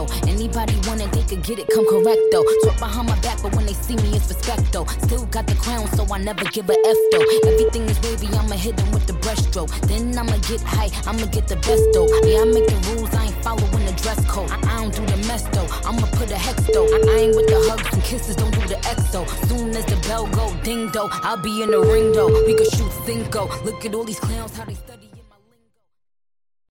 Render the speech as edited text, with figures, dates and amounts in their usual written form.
though. Anybody want it, they could get it, come correct though. Talk behind my back, but when they see me, it's respect though. Still got the crown, so I never give a F though. Everything is wavy, I'ma hit them with the breaststroke. Then I'ma get high, I'ma get the best though. Yeah, I make the rules, I ain't following the dress code. I don't do the mess though, I'ma put a hex though. I ain't with the hugs and kisses, don't do the exo. Soon as the bell go ding though, I'll be in the ring though. We could shoot Cinco. Look at all these clowns, how they study.